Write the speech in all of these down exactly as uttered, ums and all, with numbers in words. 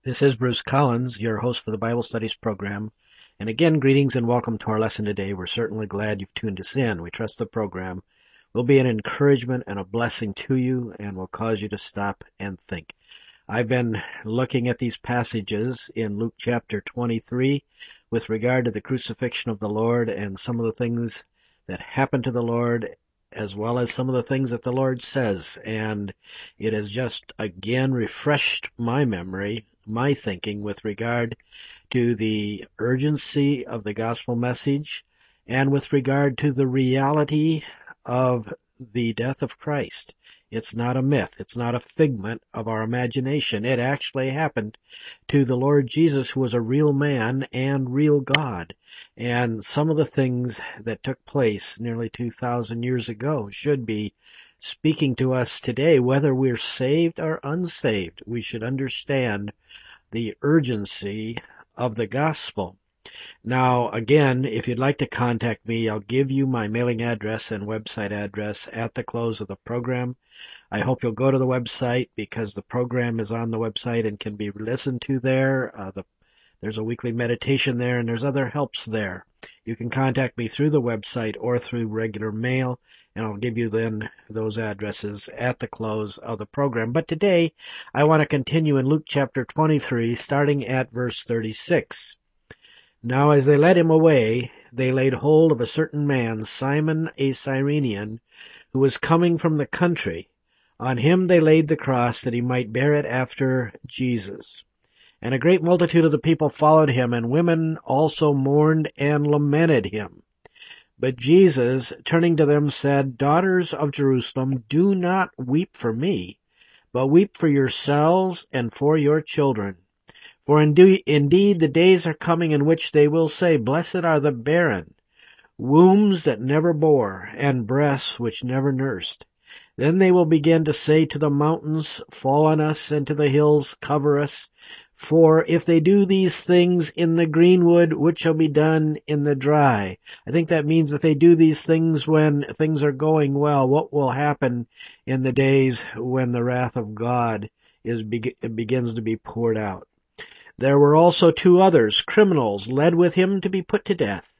This is Bruce Collins, your host for the Bible Studies program. And again, greetings and welcome to our lesson today. We're certainly glad you've tuned us in. We trust the program will be an encouragement and a blessing to you and will cause you to stop and think. I've been looking at these passages in Luke chapter twenty-three with regard to the crucifixion of the Lord and some of the things that happened to the Lord, as well as some of the things that the Lord says. And it has just again refreshed my memory, my thinking with regard to the urgency of the gospel message and with regard to the reality of the death of Christ. It's not a myth. It's not a figment of our imagination. It actually happened to the Lord Jesus, who was a real man and real God. And some of the things that took place nearly two thousand years ago should be speaking to us today, whether we're saved or unsaved. We should understand the urgency of the gospel. Now, again, if you'd like to contact me, I'll give you my mailing address and website address at the close of the program. I hope you'll go to the website because the program is on the website and can be listened to there. Uh, the, there's a weekly meditation there and there's other helps there. You can contact me through the website or through regular mail, and I'll give you then those addresses at the close of the program. But today, I want to continue in Luke chapter twenty-three, starting at verse thirty-six. Now as they led him away, they laid hold of a certain man, Simon a Cyrenian, who was coming from the country. On him they laid the cross, that he might bear it after Jesus. And a great multitude of the people followed him, and women also mourned and lamented him. But Jesus, turning to them, said, Daughters of Jerusalem, do not weep for me, but weep for yourselves and for your children. For indeed the days are coming in which they will say, Blessed are the barren, wombs that never bore, and breasts which never nursed. Then they will begin to say to the mountains, Fall on us, and to the hills, Cover us. For if they do these things in the greenwood, what shall be done in the dry? I think that means if they do these things when things are going well, what will happen in the days when the wrath of God is begins to be poured out? There were also two others, criminals, led with him to be put to death.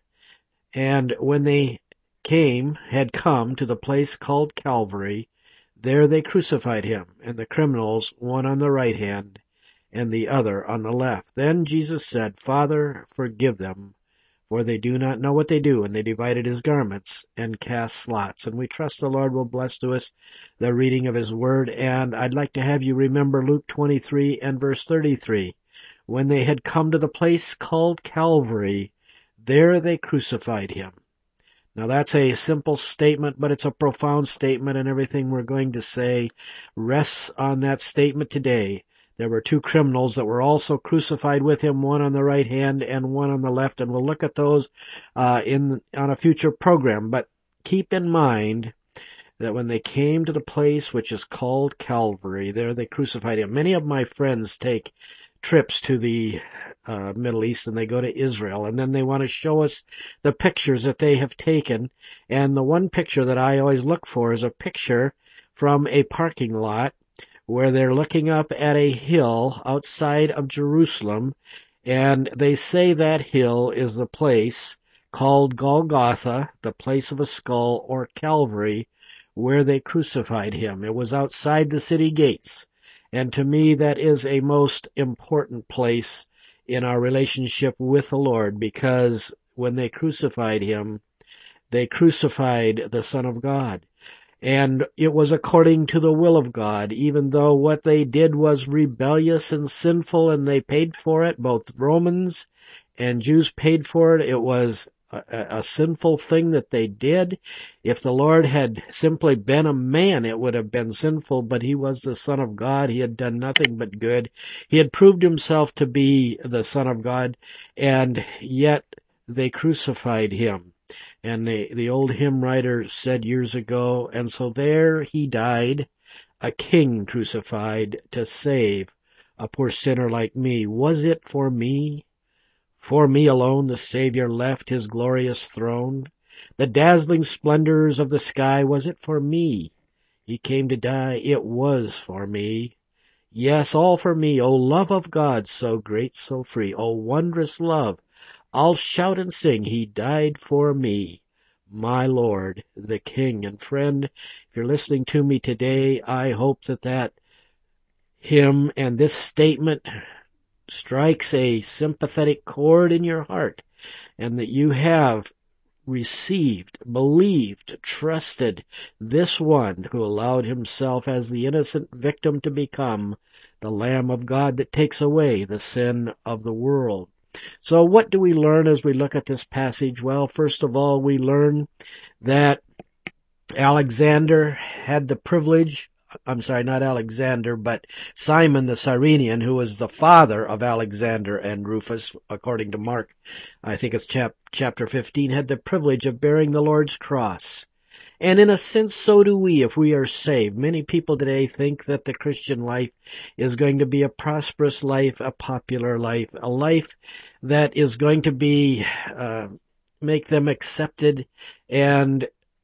And when they came, had come to the place called Calvary, there they crucified him, and the criminals, one on the right hand, and the other on the left. Then Jesus said, Father, forgive them, for they do not know what they do. And they divided his garments and cast lots. And we trust the Lord will bless to us the reading of his word. And I'd like to have you remember Luke twenty-three and verse thirty-three. When they had come to the place called Calvary, there they crucified him. Now that's a simple statement, but it's a profound statement, and everything we're going to say rests on that statement today. There were two criminals that were also crucified with him, one on the right hand and one on the left, and we'll look at those uh, in on a future program. But keep in mind that when they came to the place which is called Calvary, there they crucified him. Many of my friends take trips to the uh, Middle East, and they go to Israel, and then they want to show us the pictures that they have taken. And the one picture that I always look for is a picture from a parking lot where they're looking up at a hill outside of Jerusalem, and they say that hill is the place called Golgotha, the place of a skull, or Calvary, where they crucified him. It was outside the city gates. And to me, that is a most important place in our relationship with the Lord, because when they crucified him, they crucified the Son of God. And it was according to the will of God, even though what they did was rebellious and sinful, and they paid for it. Both Romans and Jews paid for it. It was a, a sinful thing that they did. If the Lord had simply been a man, it would have been sinful, but he was the Son of God. He had done nothing but good. He had proved himself to be the Son of God, and yet they crucified him. And the, the old hymn writer said years ago, and so there he died, a king crucified to save a poor sinner like me. Was it for me? For me alone the Savior left his glorious throne? The dazzling splendors of the sky, was it for me? He came to die, it was for me. Yes, all for me, O love of God, so great, so free, O wondrous love. I'll shout and sing, He died for me, my Lord, the King. And friend, if you're listening to me today, I hope that that hymn and this statement strikes a sympathetic chord in your heart, and that you have received, believed, trusted this one who allowed himself as the innocent victim to become the Lamb of God that takes away the sin of the world. So what do we learn as we look at this passage? Well, first of all, we learn that Alexander had the privilege, I'm sorry, not Alexander, but Simon the Cyrenian, who was the father of Alexander and Rufus, according to Mark, I think it's chap, chapter fifteen, had the privilege of bearing the Lord's cross. And in a sense, so do we if we are saved. Many people today think that the Christian life is going to be a prosperous life, a popular life, a life that is going to be, uh, make them accepted and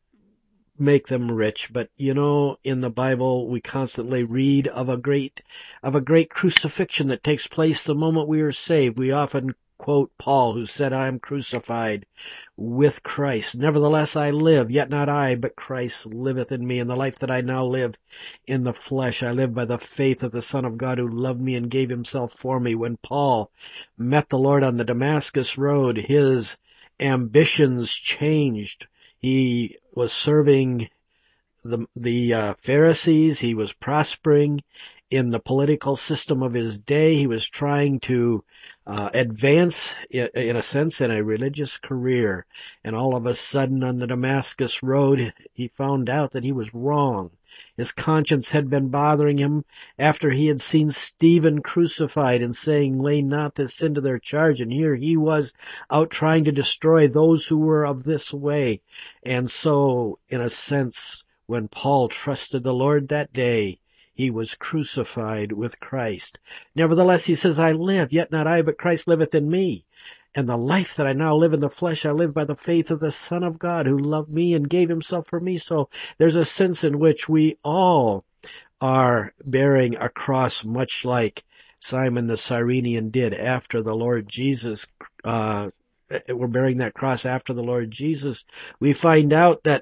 make them rich. But you know, in the Bible we constantly read of a great of a great crucifixion that takes place the moment we are saved. We often quote Paul, who said, I am crucified with Christ. Nevertheless I live, yet not I, but Christ liveth in me. And the life that I now live in the flesh, I live by the faith of the Son of God who loved me and gave himself for me. When Paul met the Lord on the Damascus road, his ambitions changed. He was serving the the uh, Pharisees. He was prospering in the political system of his day. He was trying to uh, advance, in, in a sense, in a religious career. And all of a sudden, on the Damascus road, he found out that he was wrong. His conscience had been bothering him after he had seen Stephen crucified and saying, lay not this sin to their charge. And here he was out trying to destroy those who were of this way. And so, in a sense, when Paul trusted the Lord that day, he was crucified with Christ. Nevertheless, he says, I live, yet not I, but Christ liveth in me. And the life that I now live in the flesh, I live by the faith of the Son of God who loved me and gave himself for me. So there's a sense in which we all are bearing a cross, much like Simon the Cyrenian did after the Lord Jesus. Uh, we're bearing that cross after the Lord Jesus. We find out that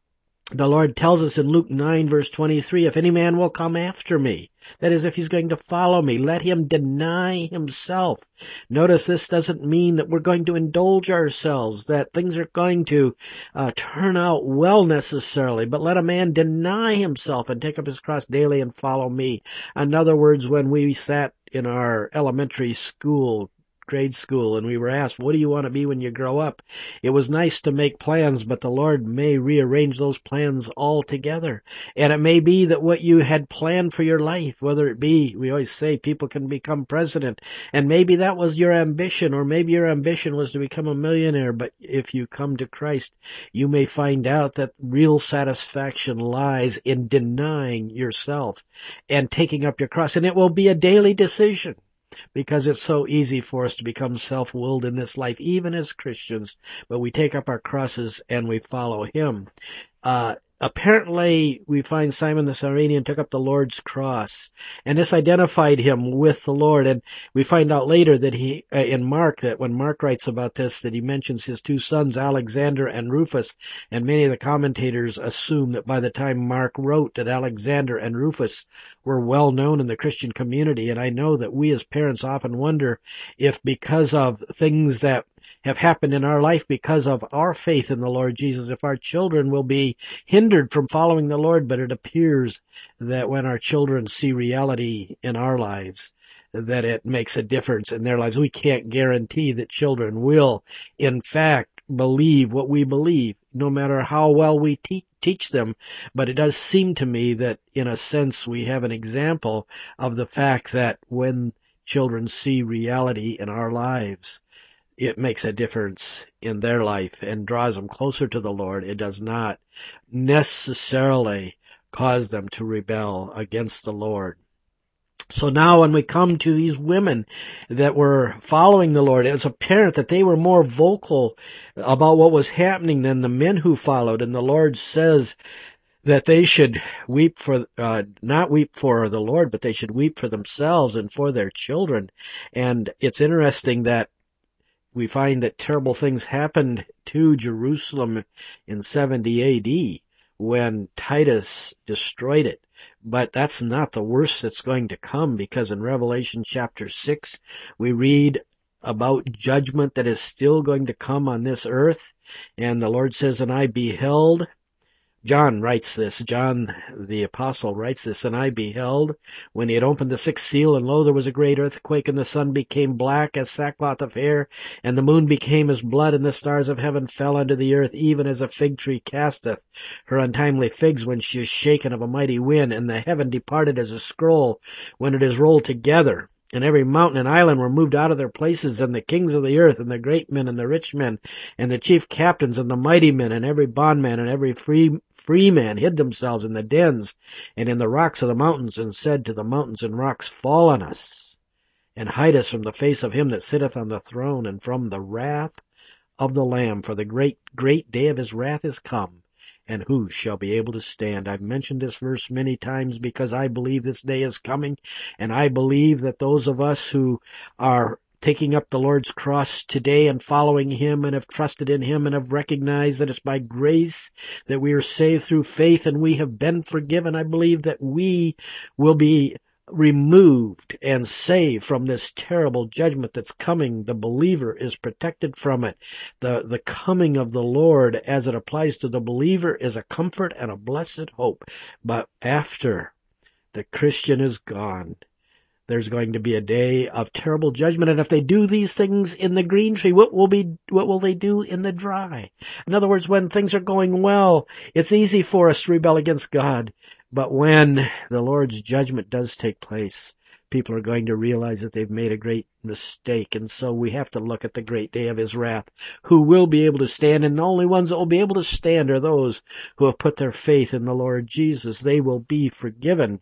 the Lord tells us in Luke nine verse twenty-three, if any man will come after me, that is, if he's going to follow me, let him deny himself. Notice this doesn't mean that we're going to indulge ourselves, that things are going to uh, turn out well necessarily, but let a man deny himself and take up his cross daily and follow me. In other words, when we sat in our elementary school grade school and we were asked, what do you want to be when you grow up? It was nice to make plans, but the Lord may rearrange those plans altogether. And it may be that what you had planned for your life, whether it be, we always say people can become president, and maybe that was your ambition, or maybe your ambition was to become a millionaire, but if you come to Christ, you may find out that real satisfaction lies in denying yourself and taking up your cross, and it will be a daily decision. Because it's so easy for us to become self-willed in this life, even as Christians, but we take up our crosses and we follow him. Uh, apparently, we find Simon the Cyrenian took up the Lord's cross, and this identified him with the Lord. And we find out later that he, uh, in Mark, that when Mark writes about this, that he mentions his two sons, Alexander and Rufus, and many of the commentators assume that by the time Mark wrote that Alexander and Rufus were well known in the Christian community. And I know that we as parents often wonder if because of things that have happened in our life because of our faith in the Lord Jesus, if our children will be hindered from following the Lord. But it appears that when our children see reality in our lives, that it makes a difference in their lives. We can't guarantee that children will, in fact, believe what we believe, no matter how well we te- teach them. But it does seem to me that, in a sense, we have an example of the fact that when children see reality in our lives, it makes a difference in their life and draws them closer to the Lord. It does not necessarily cause them to rebel against the Lord. So now when we come to these women that were following the Lord, it was apparent that they were more vocal about what was happening than the men who followed. And the Lord says that they should weep for, uh, not weep for the Lord, but they should weep for themselves and for their children. And it's interesting that we find that terrible things happened to Jerusalem in seventy A D when Titus destroyed it. But that's not the worst that's going to come, because in Revelation chapter six, we read about judgment that is still going to come on this earth. And the Lord says, and I beheld, John writes this, John the apostle writes this, and I beheld, when he had opened the sixth seal, and lo, there was a great earthquake, and the sun became black as sackcloth of hair, and the moon became as blood, and the stars of heaven fell unto the earth, even as a fig tree casteth her untimely figs when she is shaken of a mighty wind, and the heaven departed as a scroll when it is rolled together. And every mountain and island were moved out of their places, and the kings of the earth, and the great men, and the rich men, and the chief captains, and the mighty men, and every bondman, and every free free man hid themselves in the dens and in the rocks of the mountains, and said to the mountains and rocks, fall on us, and hide us from the face of him that sitteth on the throne, and from the wrath of the Lamb, for the great, great day of his wrath is come, and who shall be able to stand? I've mentioned this verse many times because I believe this day is coming, and I believe that those of us who are taking up the Lord's cross today and following him and have trusted in him and have recognized that it's by grace that we are saved through faith and we have been forgiven, I believe that we will be removed and saved from this terrible judgment that's coming. The believer is protected from it. The, the coming of the Lord as it applies to the believer is a comfort and a blessed hope. But after the Christian is gone, there's going to be a day of terrible judgment. And if they do these things in the green tree, what will be, what will they do in the dry? In other words, when things are going well, it's easy for us to rebel against God. But when the Lord's judgment does take place, people are going to realize that they've made a great mistake. And so we have to look at the great day of his wrath. Who will be able to stand? And the only ones that will be able to stand are those who have put their faith in the Lord Jesus. They will be forgiven.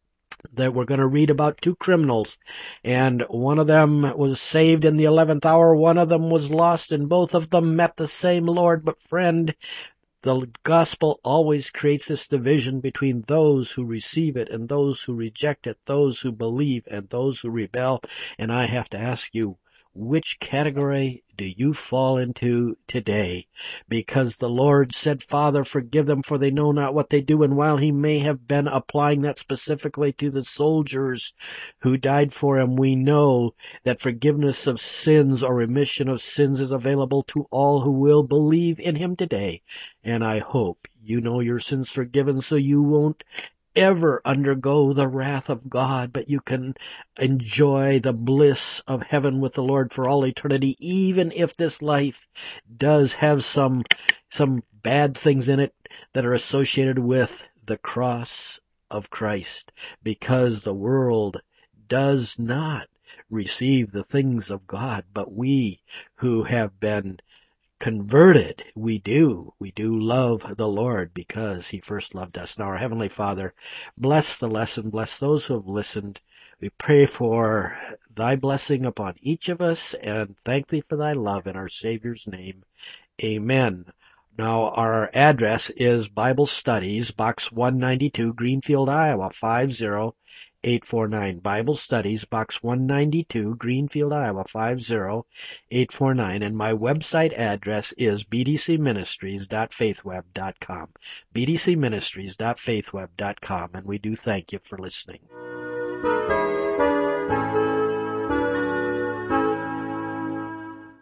That we're going to read about two criminals, and one of them was saved in the eleventh hour, one of them was lost, and both of them met the same Lord. But friend, the gospel always creates this division between those who receive it and those who reject it, those who believe and those who rebel. And I have to ask you, which category do you fall into today? Because the Lord said, Father, forgive them, for they know not what they do. And while he may have been applying that specifically to the soldiers who died for him, we know that forgiveness of sins or remission of sins is available to all who will believe in him today. And I hope you know your sins forgiven, so you won't ever undergo the wrath of God, but you can enjoy the bliss of heaven with the Lord for all eternity, even if this life does have some some bad things in it that are associated with the cross of Christ, because the world does not receive the things of God, but we who have been converted, we do. We do love the Lord because he first loved us. Now, our Heavenly Father, bless the lesson, bless those who have listened. We pray for thy blessing upon each of us and thank thee for thy love in our Savior's name. Amen. Now, our address is Bible Studies, Box one ninety-two, Greenfield, Iowa, five zero eight four nine. Bible Studies, Box one ninety-two, Greenfield, Iowa, five zero eight four nine. And my website address is b d c ministries dot faithweb dot com. b d c ministries dot faithweb dot com. And we do thank you for listening.